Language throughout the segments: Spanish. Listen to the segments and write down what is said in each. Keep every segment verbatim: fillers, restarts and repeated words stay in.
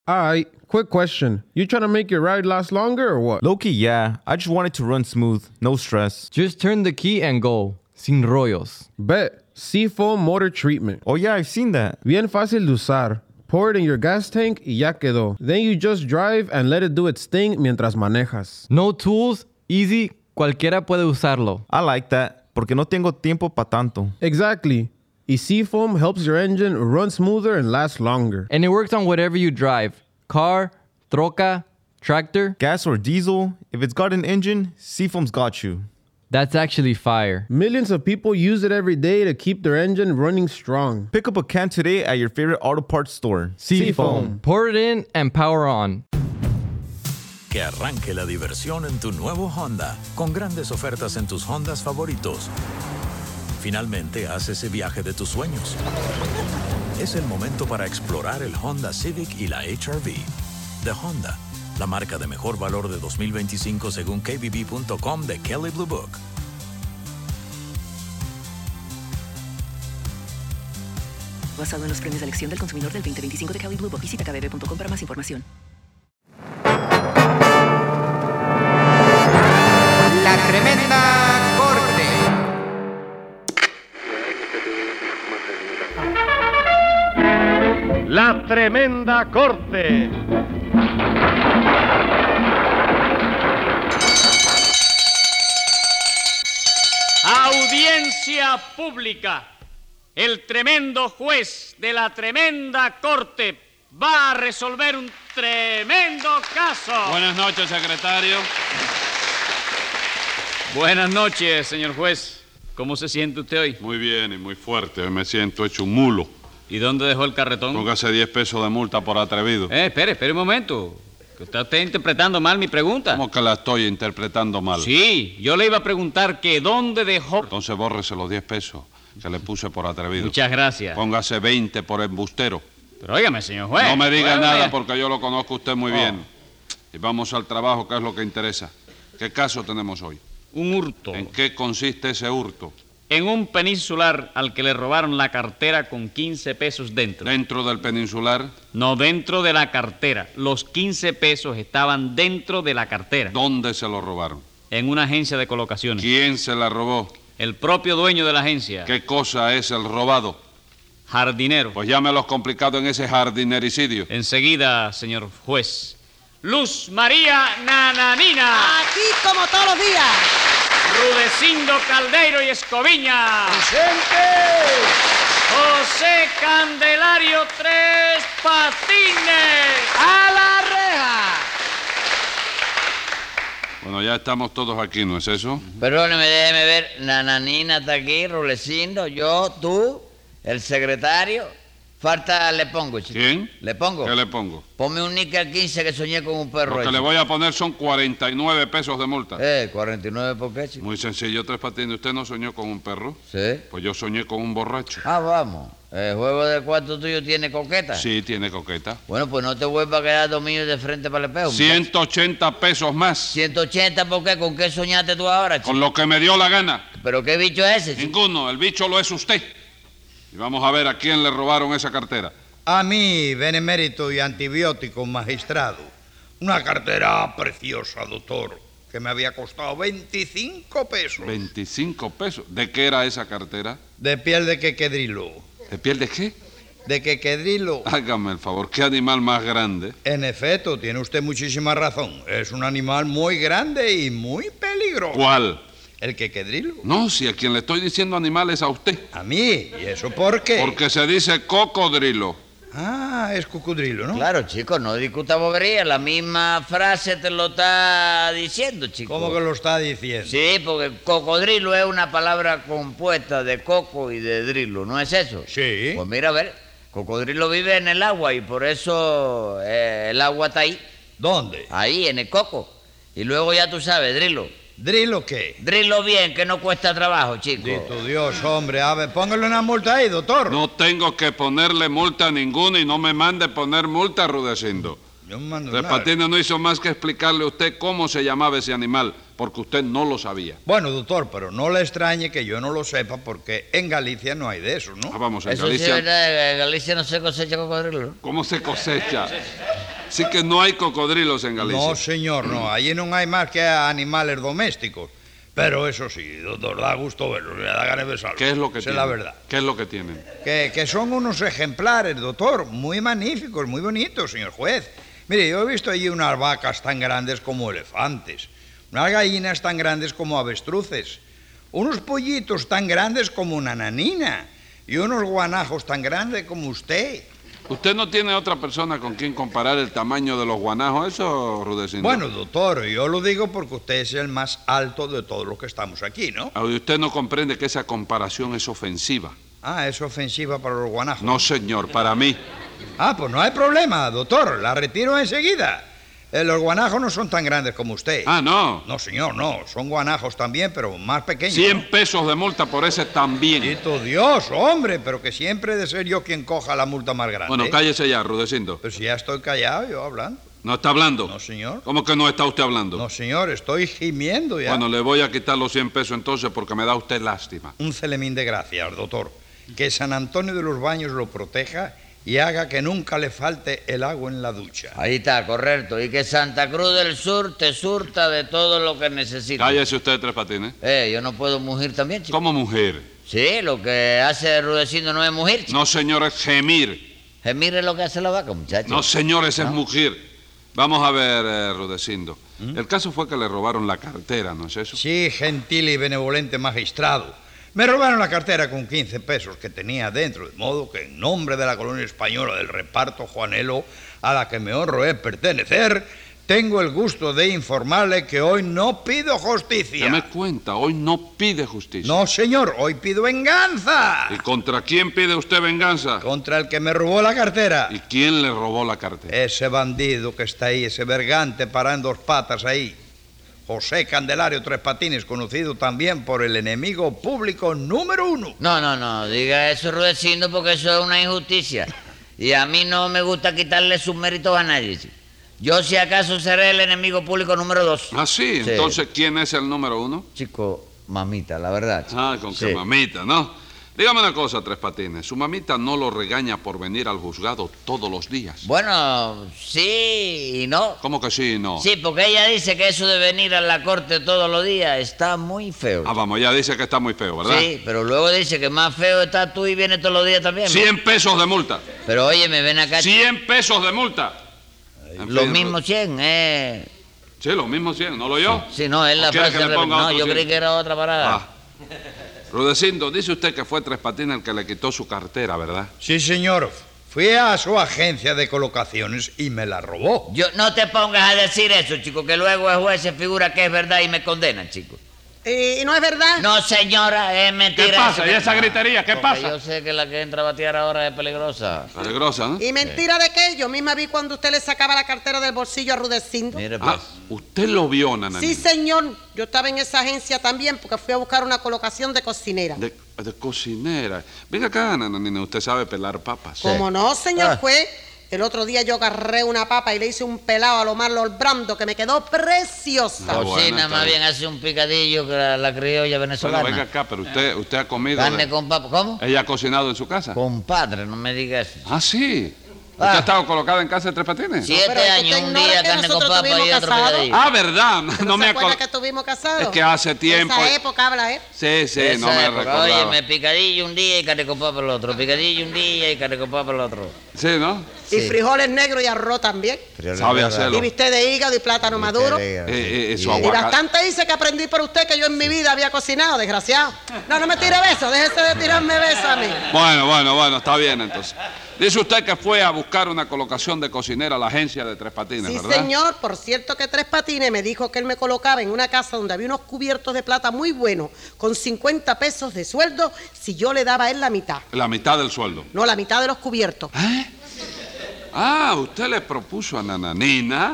Alright, quick question. You trying to make your ride last longer or what? Low-key, yeah. I just want it to run smooth. No stress. Just turn the key and go. Sin rollos. Bet. Seafoam motor treatment. Oh, yeah, I've seen that. Bien fácil de usar. Pour it in your gas tank y ya quedó. Then you just drive and let it do its thing mientras manejas. No tools, easy, cualquiera puede usarlo. I like that, porque no tengo tiempo pa' tanto. Exactly. Y Seafoam helps your engine run smoother and last longer. And it works on whatever you drive. Car, troca, tractor. Gas or diesel, if it's got an engine, Seafoam's got you. That's actually fire. Millions of people use it every day to keep their engine running strong. Pick up a can today at your favorite auto parts store. Seafoam. Pour it in and power on. Que arranque la diversión en tu nuevo Honda, con grandes ofertas en tus Hondas favoritos. Finalmente, haz ese viaje de tus sueños. Es el momento para explorar el Honda Civic y la H R V. De Honda, la marca de mejor valor de dos mil veinticinco según K B B punto com de Kelley Blue Book. Basado en los premios de elección del consumidor del veinte veinticinco de Kelley Blue Book. Visita K B B punto com para más información. La Tremenda Corte. La Tremenda Corte. Audiencia pública. El tremendo juez de la Tremenda Corte va a resolver un tremendo caso. Buenas noches, secretario. Buenas noches, señor juez. ¿Cómo se siente usted hoy? Muy bien y muy fuerte. Hoy me siento hecho un mulo. ¿Y dónde dejó el carretón? Póngase diez pesos de multa por atrevido. Eh, espere, espere un momento. Que usted está interpretando mal mi pregunta. ¿Cómo que la estoy interpretando mal? Sí, yo le iba a preguntar que dónde dejó... Entonces bórrese los diez pesos que le puse por atrevido. Muchas gracias. Póngase veinte por embustero. Pero óigame, señor juez. No me diga Bueno, nada ya. porque yo lo conozco a usted muy Oh. bien. Y vamos al trabajo, que es lo que interesa. ¿Qué caso tenemos hoy? Un hurto. ¿En qué consiste ese hurto? En un peninsular al que le robaron la cartera con quince pesos dentro. ¿Dentro del peninsular? No, dentro de la cartera. Los quince pesos estaban dentro de la cartera. ¿Dónde se lo robaron? En una agencia de colocaciones. ¿Quién se la robó? El propio dueño de la agencia. ¿Qué cosa es el robado? Jardinero. Pues llámelos complicado en ese jardinericidio. Enseguida, señor juez. Luz María Nananina. Aquí como todos los días. Rudecindo Caldeiro y Escoviña. ¡Presente! José Candelario Tres Patines. ¡A la reja! Bueno, ya estamos todos aquí, ¿no es eso? Perdóneme, déjeme ver. Nananina está aquí, Rulecindo, yo, tú, el secretario. Falta le pongo, chico. ¿Quién? ¿Le pongo? ¿Qué le pongo? Ponme un níquel quince que soñé con un perro. Lo que ese. le voy a poner son cuarenta y nueve pesos de multa. Eh, cuarenta y nueve, ¿por qué, chico? Muy sencillo, Tres Patines. ¿Usted no soñó con un perro? Sí. Pues yo soñé con un borracho. Ah, vamos. ¿El juego de cuarto tuyo tiene coqueta? Sí, tiene coqueta. Bueno, pues no te vuelvas a quedar dominio de frente para el espejo. ciento ochenta pesos más. ciento ochenta, ¿por qué? ¿Con qué soñaste tú ahora, chico? Con lo que me dio la gana. ¿Pero qué bicho es ese, chico? Ninguno. El bicho lo es usted. Y vamos a ver a quién le robaron esa cartera. A mí, benemérito y antibiótico magistrado. Una cartera preciosa, doctor, que me había costado veinticinco pesos. veinticinco pesos. ¿De qué era esa cartera? De piel de quequedrilo. ¿De piel de qué? De quequedrilo. Hágame el favor, ¿qué animal más grande? En efecto, tiene usted muchísima razón. Es un animal muy grande y muy peligroso. ¿Cuál? ¿El quequedrilo? No, si a quien le estoy diciendo animal es a usted. ¿A mí? ¿Y eso por qué? Porque se dice cocodrilo. Ah, es cocodrilo, ¿no? Claro, chico, no discuta bobería. La misma frase te lo está diciendo, chico. ¿Cómo que lo está diciendo? Sí, porque cocodrilo es una palabra compuesta de coco y de drilo, ¿no es eso? Sí. Pues mira, a ver, cocodrilo vive en el agua y por eso eh, el agua está ahí. ¿Dónde? Ahí, en el coco. Y luego ya tú sabes, drilo. ¿Drilo qué? Drilo bien, que no cuesta trabajo, chico. Dito Dios, hombre. A ver, póngale una multa ahí, doctor. No tengo que ponerle multa ninguna y no me mande poner multa, Rudecindo. Yo no mando Tres nada. Patines no hizo más que explicarle a usted cómo se llamaba ese animal, porque usted no lo sabía. Bueno, doctor, pero no le extrañe que yo no lo sepa, porque en Galicia no hay de eso, ¿no? Ah, vamos, en Eso sí es Galicia... verdad, en Galicia no se cosecha cocodrilo, ¿no? ¿Cómo se cosecha? Sí que no hay cocodrilos en Galicia. No, señor, no. Allí no hay más que animales domésticos. Pero eso sí, doctor, da gusto verlos, le da ganas de besarlos. ¿Qué es lo que Esa tienen? es la verdad. ¿Qué es lo que tienen? Que, que son unos ejemplares, doctor, muy magníficos, muy bonitos, señor juez. Mire, yo he visto allí unas vacas tan grandes como elefantes, unas gallinas tan grandes como avestruces, unos pollitos tan grandes como una nanina y unos guanajos tan grandes como usted. ¿Usted no tiene otra persona con quien comparar el tamaño de los guanajos, eso, Rudecindo? Bueno, doctor, yo lo digo porque usted es el más alto de todos los que estamos aquí, ¿no? Ah, usted no comprende que esa comparación es ofensiva. Ah, es ofensiva para los guanajos. No, señor, para mí. Ah, pues no hay problema, doctor, la retiro enseguida. Eh, los guanajos no son tan grandes como usted. Ah, ¿no? No, señor, no. Son guanajos también, pero más pequeños. Cien pesos de multa por ese también. Bendito Dios, hombre, pero que siempre he de ser yo quien coja la multa más grande. Bueno, cállese ya, Rudecindo. Pues si ya estoy callado, yo hablando. ¿No está hablando? No, señor. ¿Cómo que no está usted hablando? No, señor, estoy gimiendo ya. Bueno, le voy a quitar los cien pesos entonces porque me da usted lástima. Un celemín de gracias, doctor. Que San Antonio de los Baños lo proteja y haga que nunca le falte el agua en la ducha. Ahí está, correcto. Y que Santa Cruz del Sur te surta de todo lo que necesitas. Cállese usted, Tres Patines. Eh, yo no puedo mugir también, chico. ¿Cómo mujer? Sí, lo que hace Rudecindo no es mugir, chico. No, señor, es gemir. Gemir es lo que hace la vaca, muchacho. No, señor, ese ¿No? es mugir. Vamos a ver, eh, Rudecindo. El caso fue que le robaron la cartera, ¿no es eso? Sí, gentil y benevolente magistrado. Me robaron la cartera con quince pesos que tenía dentro, de modo que en nombre de la colonia española del reparto Juanelo, a la que me honro es pertenecer, tengo el gusto de informarle que hoy no pido justicia. Dame cuenta, hoy no pide justicia. No, señor, hoy pido venganza. ¿Y contra quién pide usted venganza? Contra el que me robó la cartera. ¿Y quién le robó la cartera? Ese bandido que está ahí, ese vergante parado en dos patas ahí. José Candelario Tres Patines, conocido también por el enemigo público número uno. No, no, no, diga eso, Rudecindo, porque eso es una injusticia. Y a mí no me gusta quitarle sus méritos a nadie, chico. Yo, si acaso, seré el enemigo público número dos. Ah, sí. Sí. Entonces, ¿quién es el número uno? Chico, mamita, la verdad, chico. Ah, con Sí. que mamita, ¿no? Dígame una cosa, Tres Patines. Su mamita no lo regaña por venir al juzgado todos los días. Bueno, sí y no. ¿Cómo que sí y no? Sí, porque ella dice que eso de venir a la corte todos los días está muy feo. Ah, vamos, ya dice que está muy feo, ¿verdad? Sí, pero luego dice que más feo está tú y vienes todos los días también. ¿no? Cien pesos de multa. Pero oye, me ven acá. Cien pesos de multa. En Los fin, mismos cien, eh. Sí, los mismos cien, ¿no lo oyó? Sí, no, es ¿O la quiere frase. que le re- ponga No, otro yo cien? creí que era otra parada. Ah. Rudecindo, dice usted que fue Tres Patines el que le quitó su cartera, ¿verdad? Sí, señor. Fui a su agencia de colocaciones y me la robó. Yo, no te pongas a decir eso, chico, que luego el juez se figura que es verdad y me condena, chico. ¿Y no es verdad? No, señora, es mentira. ¿Qué pasa? eso ¿Y que- esa gritería? ¿Qué Porque pasa? Yo sé que la que entra a batear ahora es peligrosa. Peligrosa, ¿no? ¿Y mentira de qué? Yo misma vi cuando usted le sacaba la cartera del bolsillo a Rudecindo. Mire, pues. Ah, usted lo vio, Nananina. Sí, señor. Yo estaba en esa agencia también porque fui a buscar una colocación de cocinera. De, de cocinera. Venga acá, Nananina, usted sabe pelar papas. ¿Cómo no, señor Ah. juez? El otro día yo agarré una papa y le hice un pelado a lo Marlon Brando que me quedó preciosa. Ah, bueno, Cocina está más bien. bien hace un picadillo que la, la criolla Bueno, venezolana. venga acá, pero usted, usted ha comido... Carne de- con papa. ¿Cómo? ¿Ella ha cocinado en su casa? Compadre, no me digas eso. Ah, sí. Ah. ¿Usted ha estado colocada en casa de Tres Patines? Siete pero es que años, usted un ignora día que carne con nosotros papa y estuvimos otro casados. picadillo. Ah, ¿verdad? ¿No, No me se acuerda acuerdo. que estuvimos casados? Es que hace tiempo... Esa época habla, ¿eh? Sí, sí, Esa no me época. recordaba. Oye, me picadillo un día y carne con papa el otro. Picadillo un día y carne con papa el otro. Sí, ¿no? Y Sí. frijoles negros y arroz también. Sabe hacerlo. Y bistec de hígado y plátano maduro. Eh, eh, eso Y aguacate. bastante hice que aprendí por usted que yo en mi vida había cocinado, desgraciado. No, no me tire besos, déjese de tirarme besos a mí. Bueno, bueno, bueno, está bien entonces. Dice usted que fue a buscar una colocación de cocinera a la agencia de Tres Patines, Sí, ¿verdad? señor. Por cierto que Tres Patines me dijo que él me colocaba en una casa donde había unos cubiertos de plata muy buenos, con cincuenta pesos de sueldo, si yo le daba a él la mitad. La mitad del sueldo. No, la mitad de los cubiertos. Ah, usted le propuso a Nananina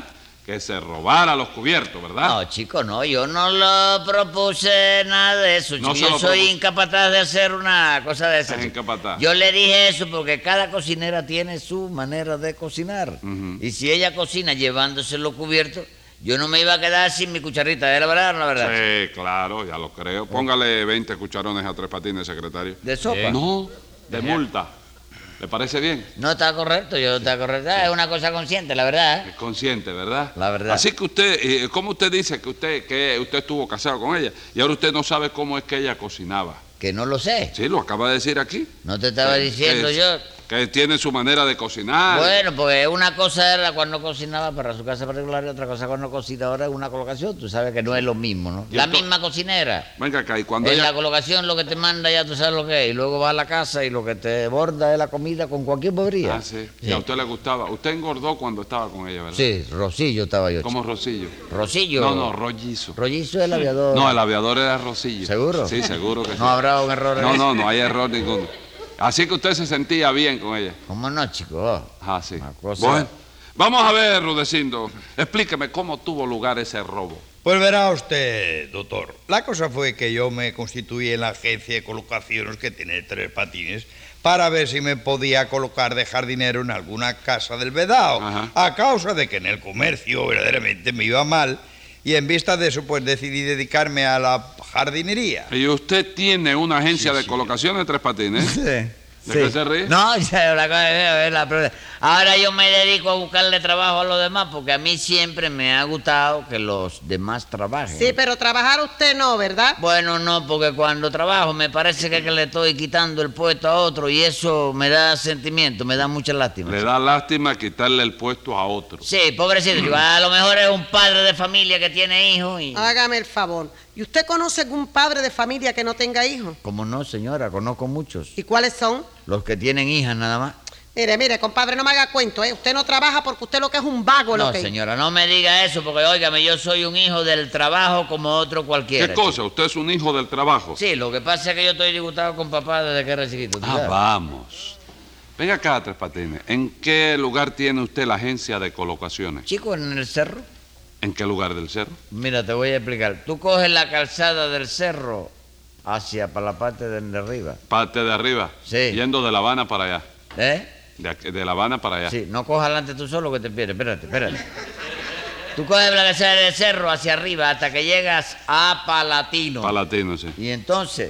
que se robara los cubiertos, ¿verdad? No, chico, no, yo no lo propuse nada de eso. No chico. se Yo lo soy propuse. incapaz de hacer una cosa de esa. Es chico. incapaz. Yo le dije eso porque cada cocinera tiene su manera de cocinar. Ujú. Y si ella cocina llevándose los cubiertos, yo no me iba a quedar sin mi cucharita. ¿Es la verdad o no la verdad? Sí, claro, ya lo creo. Póngale veinte cucharones a Tres Patines, secretario. ¿De sopa? No, de multa. ¿Le parece bien? No está correcto, yo no está correcto. Ah, es una cosa consciente, la verdad. ¿eh? Es consciente, ¿verdad? La verdad. Así que usted, eh, ¿cómo usted dice que usted que usted estuvo casado con ella y ahora usted no sabe cómo es que ella cocinaba? Que no lo sé. Sí, lo acaba de decir aquí. No te estaba Que- diciendo que- yo. Que tiene su manera de cocinar. Bueno, pues una cosa era cuando cocinaba para su casa particular y otra cosa cuando cocina ahora es una colocación. Tú sabes que no es lo mismo, ¿no? Y La entonces- misma cocinera. Venga acá, y cuando En ella... la colocación lo que te manda ya tú sabes lo que es. Y luego va a la casa y lo que te borda es la comida con cualquier bobería. Ah, sí. Sí. Y a usted le gustaba. Usted engordó cuando estaba con ella, ¿verdad? Sí, Rosillo estaba yo. ¿Como Rosillo? Rosillo. No, no, rollizo. Rollizo el aviador. No, el aviador era Rosillo. ¿Seguro? Sí, seguro que sí. No habrá un error en No, eso. no, no hay error ninguno. Así que usted se sentía bien con ella. ¿Cómo no, chico? Ah, sí. cosa- Bueno, vamos a ver, Rudecindo. Explíqueme cómo tuvo lugar ese robo. Pues verá usted, doctor. La cosa fue que yo me constituí en la agencia de colocaciones que tiene Tres Patines para ver si me podía colocar de jardinero en alguna casa del Vedao, Ajá. a causa de que en el comercio verdaderamente me iba mal y en vista de eso pues decidí dedicarme a la jardinería. Y usted tiene una agencia de colocaciones de Tres Patines. ¿eh? ¿De qué se ríe? No, ya, la cosa es la problema. Ahora yo me dedico a buscarle trabajo a los demás porque a mí siempre me ha gustado que los demás trabajen. Sí, pero trabajar usted no, ¿verdad? Bueno, no, porque cuando trabajo me parece que, que le estoy quitando el puesto a otro y eso me da sentimiento, me da mucha lástima. Le da lástima quitarle el puesto a otro. Sí, pobrecito, chico, a lo mejor es un padre de familia que tiene hijos y... Hágame el favor. ¿Y usted conoce algún padre de familia que no tenga hijos? ¿Cómo no, señora? Conozco muchos. ¿Y cuáles son? Los que tienen hijas nada más. Mire, mire, compadre, no me haga cuento, ¿eh? Usted no trabaja porque usted lo que es un vago, No, lo que... señora, no me diga eso porque, óigame, yo soy un hijo del trabajo como otro cualquiera. ¿Qué cosa? ¿Usted es un hijo del trabajo? Sí, lo que pasa es que yo estoy disgustado con papá desde que era chiquito. ¿tú Ah, sabes? vamos. Venga acá, Tres Patines. ¿En qué lugar tiene usted la agencia de colocaciones? Chico, en el cerro. ¿En qué lugar del cerro? Mira, te voy a explicar. Tú coges la calzada del cerro hacia para la parte de, de arriba. Parte de arriba. Sí. Yendo de La Habana para allá. ¿Eh? De, aquí- de La Habana para allá. Sí, no cojas adelante tú solo que te pierdes. Espérate, espérate. Tú coges la calzada del cerro hacia arriba hasta que llegas a Palatino. Palatino, sí. Y entonces,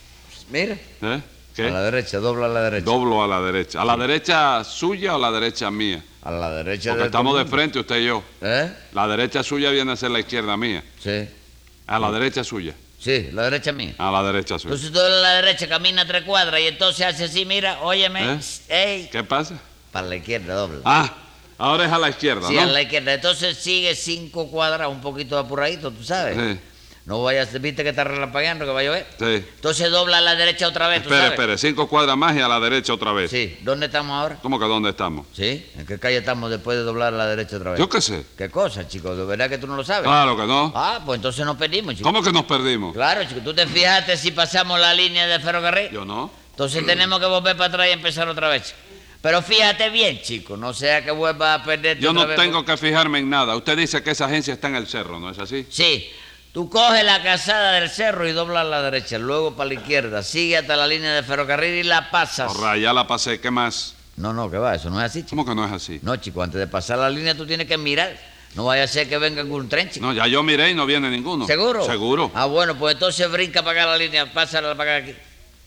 mira, ¿Eh? ¿Qué? a la derecha, dobla a la derecha. Doblo a la derecha. ¿A la derecha suya o a la derecha mía? A la derecha Porque de estamos todo de el mundo. frente, usted y yo. ¿Eh? La derecha suya viene a ser la izquierda mía. Sí. A la derecha suya. Sí, la derecha mía. A la derecha suya. Entonces tú a la derecha camina tres cuadras y entonces hace así, mira, óyeme, ¿Eh? ey, ¿Qué pasa? para la izquierda dobla. Ah, ahora es a la izquierda, Sí, ¿no? a la izquierda. Entonces sigue cinco cuadras, un poquito apuradito, tú sabes. Sí, No vayas, viste que está relampagueando, que va a llover. sí. Entonces dobla a la derecha otra vez, tú Espere, sabes. espere. Cinco cuadras más y a la derecha otra vez. Sí, ¿dónde estamos ahora? ¿Cómo que dónde estamos? Sí, ¿en qué calle estamos después de doblar a la derecha otra vez? Yo qué sé. ¿Qué cosa, chico? ¿De verdad que tú no lo sabes? Claro que no. Ah, pues entonces nos perdimos, chico. ¿Cómo que nos perdimos? Claro, chico, tú te fijaste si pasamos la línea de ferrocarril. Yo no. Entonces tenemos que volver para atrás y empezar otra vez, chico. Pero fíjate bien, chico, no sea que vuelva a perder. Yo no tengo que fijarme en nada. Usted dice que esa agencia está en el cerro, ¿no es así? Sí, tú coges la calzada del cerro y doblas a la derecha, luego para la izquierda, sigue hasta la línea de ferrocarril y la pasas. Ahora, ya la pasé. ¿Qué más? No, no, que va, eso no es así, chico. ¿Cómo que no es así? No, chico, antes de pasar la línea tú tienes que mirar. No vaya a ser que venga algún tren, chico. No, ya yo miré y no viene ninguno. ¿Seguro? Seguro. Ah, bueno, pues entonces brinca para acá la línea, pásala para acá aquí.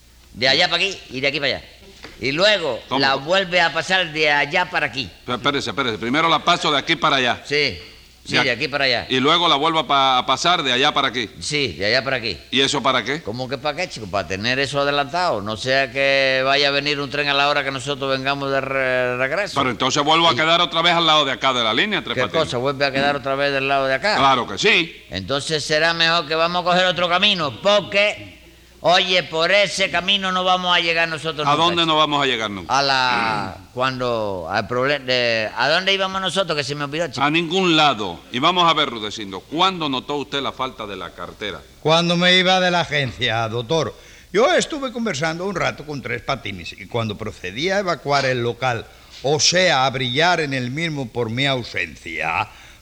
De allá para aquí y de aquí para allá. Y luego ¿Cómo? la vuelve a pasar de allá para aquí. Pero Espérese, espérese. Primero la paso de aquí para allá. Sí, sí, De de aquí. aquí para allá. Y luego la vuelvo a, pa- a pasar de allá para aquí. Sí, de allá para aquí. ¿Y eso para qué? ¿Cómo que para qué, chico? Para tener eso adelantado. No sea que vaya a venir un tren a la hora que nosotros vengamos de re- regreso. Pero entonces vuelvo a quedar otra vez al lado de acá de la línea, Tres ¿Qué Patines. cosa? ¿Vuelve a quedar otra vez del lado de acá? Claro que sí. Entonces será mejor que vamos a coger otro camino, porque, oye, por ese camino no vamos a llegar nosotros ¿A nunca, dónde chico. no vamos a llegar nunca? A la... cuando... al problema de... ¿A dónde íbamos nosotros? Que se me olvidó, chico. A ningún lado. Y vamos a ver, Rudecindo, ¿cuándo notó usted la falta de la cartera? Cuando me iba de la agencia, doctor, yo estuve conversando un rato con Tres Patines y cuando procedía a evacuar el local, o sea, a brillar en el mismo por mi ausencia,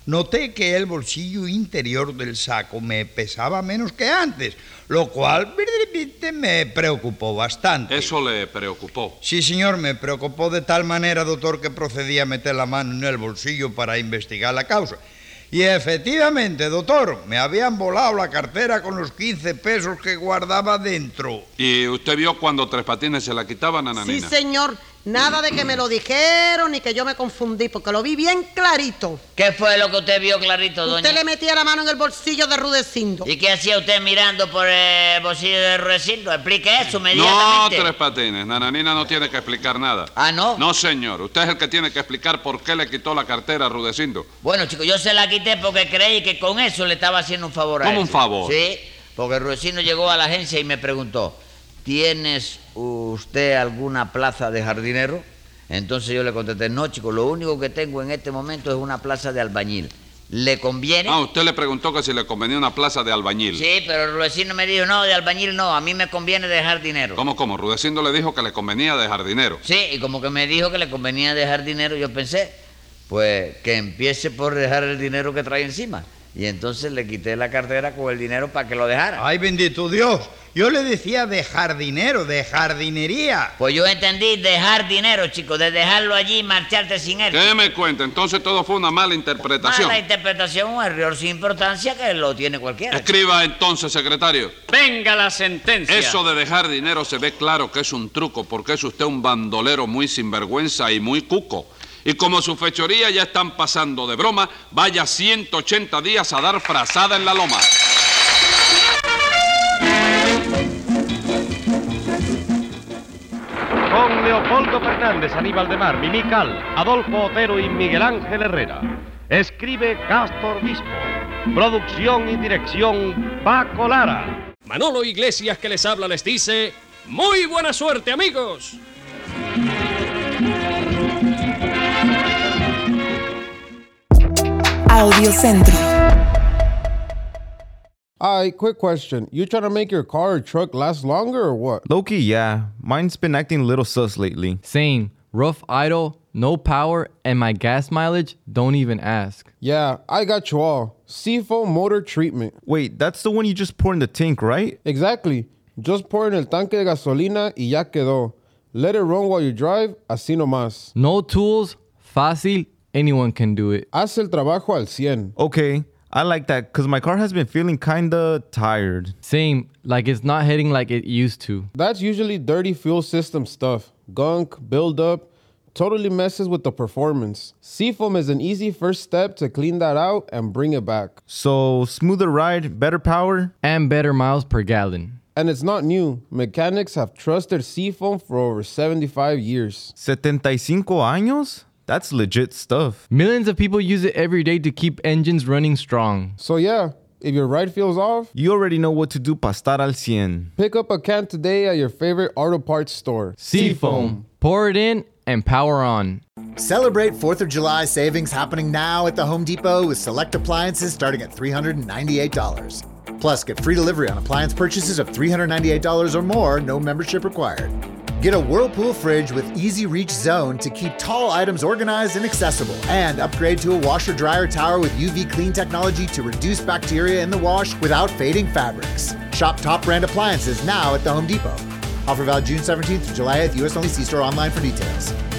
noté que el bolsillo interior del saco me pesaba menos que antes, lo cual verdaderamente me preocupó bastante. ¿Eso le preocupó? Sí, señor, me preocupó de tal manera, doctor, que procedí a meter la mano en el bolsillo para investigar la causa. Y efectivamente, doctor, me habían volado la cartera con los quince pesos que guardaba dentro. ¿Y usted vio cuando Tres Patines se la quitaba, Nananina? Sí, señor. Nada de que me lo dijeron ni que yo me confundí, porque lo vi bien clarito. ¿Qué fue lo que usted vio clarito, doña? Usted le metía la mano en el bolsillo de Rudecindo. ¿Y qué hacía usted mirando por el bolsillo de Rudecindo? Explique eso inmediatamente. No, Tres Patines. Nananina no tiene que explicar nada. ¿Ah, no? No, señor. Usted es el que tiene que explicar por qué le quitó la cartera a Rudecindo. Bueno, chicos, yo se la quité porque creí que con eso le estaba haciendo un favor a él. ¿Cómo un favor? Sí, porque Rudecindo llegó a la agencia y me preguntó, ¿tienes usted alguna plaza de jardinero? Entonces yo le contesté, no, chico, lo único que tengo en este momento es una plaza de albañil. ¿Le conviene? Ah, usted le preguntó que si le convenía una plaza de albañil. Sí, pero Rudecindo me dijo, no, de albañil no, a mí me conviene de jardinero. ¿Cómo, cómo? Rudecindo le dijo que le convenía de jardinero. Sí, y como que me dijo que le convenía dejar dinero, yo pensé, pues que empiece por dejar el dinero que trae encima. Y entonces le quité la cartera con el dinero para que lo dejara. ¡Ay, bendito Dios! Yo le decía de jardinero, de jardinería. Pues yo entendí dejar dinero, chico, de dejarlo allí y marcharte sin él. ¿Qué me cuenta? Entonces todo fue una mala interpretación. Mala interpretación, un error sin importancia que lo tiene cualquiera. Escriba entonces, secretario. Venga la sentencia. Eso de dejar dinero se ve claro que es un truco, porque es usted un bandolero muy sinvergüenza y muy cuco. Y como su fechoría ya están pasando de broma, vaya ciento ochenta días a dar frazada en la loma. Con Leopoldo Fernández, Aníbal de Mar, Mimical, Adolfo Otero y Miguel Ángel Herrera. Escribe Castor Bispo. Producción y dirección Paco Lara. Manolo Iglesias, que les habla, les dice: ¡muy buena suerte, amigos! Audio Centro. Alright, quick question. You trying to make your car or truck last longer or what? Low-key, yeah. Mine's been acting a little sus lately. Same. Rough idle, no power, and my gas mileage, don't even ask. Yeah, I got you all. Seafoam motor treatment. Wait, that's the one you just pour in the tank, right? Exactly. Just pour in el tanque de gasolina y ya quedó. Let it run while you drive, así nomás. No tools, fácil, anyone can do it. Haz el trabajo al cien. Okay, I like that because my car has been feeling kinda tired. Same, like it's not hitting like it used to. That's usually dirty fuel system stuff. Gunk, buildup, totally messes with the performance. Seafoam is an easy first step to clean that out and bring it back. So, smoother ride, better power? And better miles per gallon. And it's not new. Mechanics have trusted Seafoam for over seventy-five years. setenta y cinco años? That's legit stuff. Millions of people use it every day to keep engines running strong. So yeah, if your ride feels off, you already know what to do para estar al cien. Pick up a can today at your favorite auto parts store. Seafoam. Pour it in and power on. Celebrate fourth of July savings happening now at the Home Depot with select appliances starting at three hundred ninety-eight dollars. Plus, get free delivery on appliance purchases of three hundred ninety-eight dollars or more, no membership required. Get a Whirlpool fridge with easy reach zone to keep tall items organized and accessible. And upgrade to a washer dryer tower with U V clean technology to reduce bacteria in the wash without fading fabrics. Shop top brand appliances now at the Home Depot. Offer valid June seventeenth to July eighth, U S only. See store online for details.